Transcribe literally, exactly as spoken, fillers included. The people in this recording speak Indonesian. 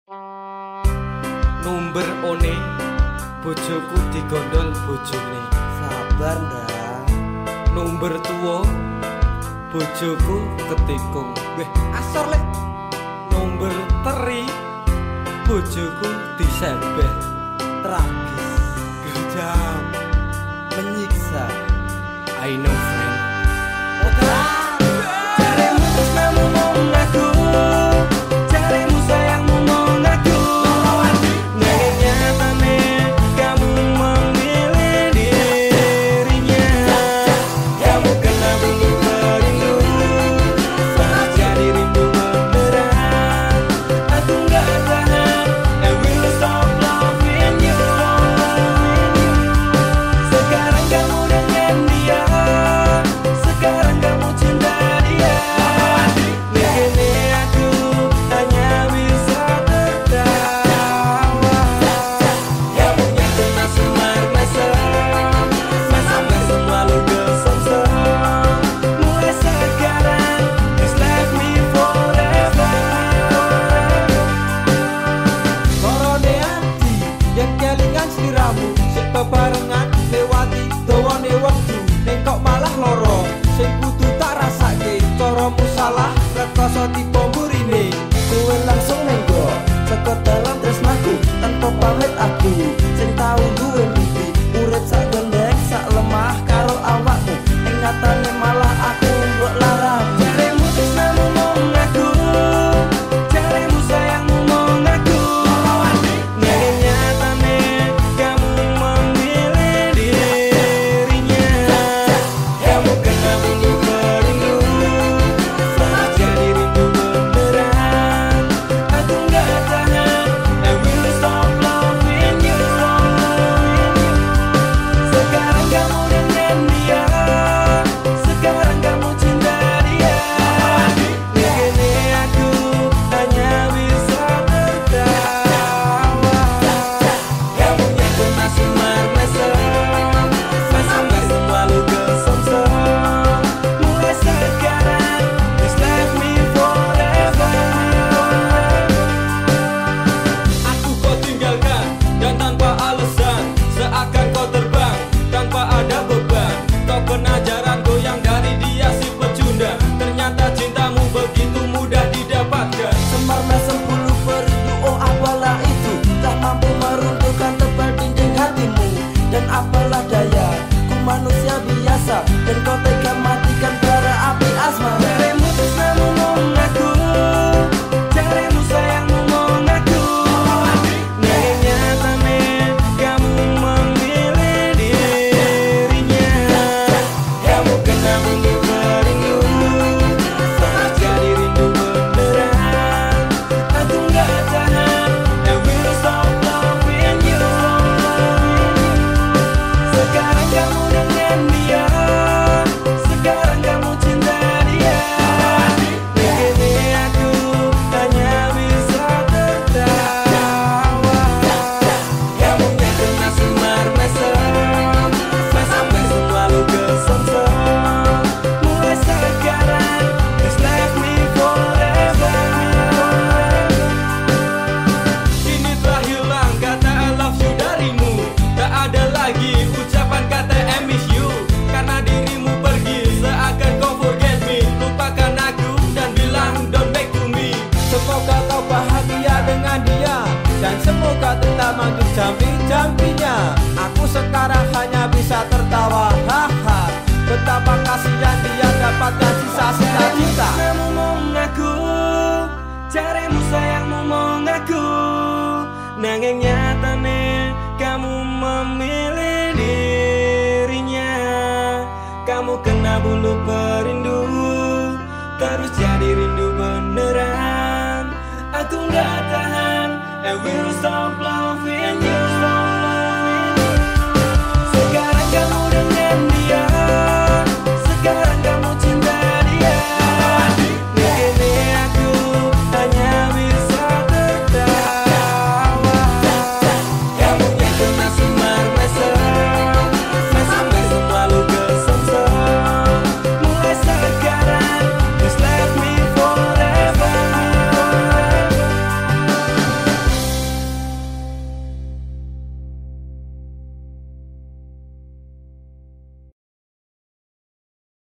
Number one bojoku digondol bojone. Sabar ndak. Number tuwa bojoku ketikung. Weh, asor lek. Number teri bojoku disembeh. Tragis, Kejam. menyiksa. I know friend. Carimu tresnamu mau ngaku, carimu sayangmu mau ngaku. Nggak nyatane kamu memilih dirinya. Kamu kena bulu merindu, saat jadi rindu beneran. Aku nggak tahan, I will stop loving you. Sekarang kamu dengan dia, sekarang kamu cinta dia. Begini aku hanya bisa tertawa. Kamu yang kena semar mesem, mesem mesem lalu kesemsem. Mulai sekarang, just let me forever. Korone ati yang kelingan sliramu, sik bebarengan lewati dawane wektu. Ning kok malah loro, sing kudu tak rasake. Caramu salah, rekoso tipe murine. Kowe langsung nenggo, saka dalam tresnaku, tanpa pamit aku. Sing tau duwe mimpi, urip sak gendeng, sak lemah karo awakmu. Ing nyatane malah aku mbok larang. Carimu tresnamu mau ngaku, carimu sayangmu mau ngaku. Nggak nyatane kamu memilih dirinya. Kamu kena bulu merindu, saat jadi rindu beneran. Aku nggak tahan, I will stop loving you. Sekarang kamu dengan dia, sekarang kamu cinta dia. Begini aku hanya bisa tertawa. Kamu yang pernah semar mesem, mesem mesem lalu kesemsem. Mulai sekarang, just let me forever. Aku kau tinggalkan dan tanpa alasan, seakan kau terbang tanpa ada beban. Kau kena jaran goyang dari dia si pecundang. Ternyata cintamu begitu mudah didapatkan. Semar mesem bulu perindu, oh apalah itu, tak mampu meruntuhkan tebal dinding hatimu. Dan apalah daya, ku manusia biasa, dan kau tega matikan bara api asmara. Carimu tresnamu mau ngaku, carimu sayangmu mau ngaku. Nggak nyatane kamu memilih dirinya. Kamu kena bulu merindu, saat jadi rindu beneran. Aku nggak tahan, I will stop loving you. Sekarang kamu dengan dia, sekarang kamu cinta dia. Begini aku hanya bisa tertawa. Kamu yang kena semar mesem, mesem mesem lalu kesemsem. Mulai sekarang, just let me forever. Kini telah hilang kata I love you darimu. Tak ada lagi ucapan kata I miss you. Karena dirimu pergi seakan kau forget me. Lupakan aku dan bilang don't back to me. Semoga kau bahagia dengan dia, dan semoga tetap maju jampi-jampinya. Aku sekarang hanya bisa tertawa, haha. Betapa kasihan dia dapatkan sisa-sisa cinta. Carimu mau ngaku, carimu sayangmu mau ngaku. Nanging nyatane kamu memilih dirinya. Kamu kena bulu perindu, terus jadi rindu beneran. Aku nggak tahan, I will stop loving you.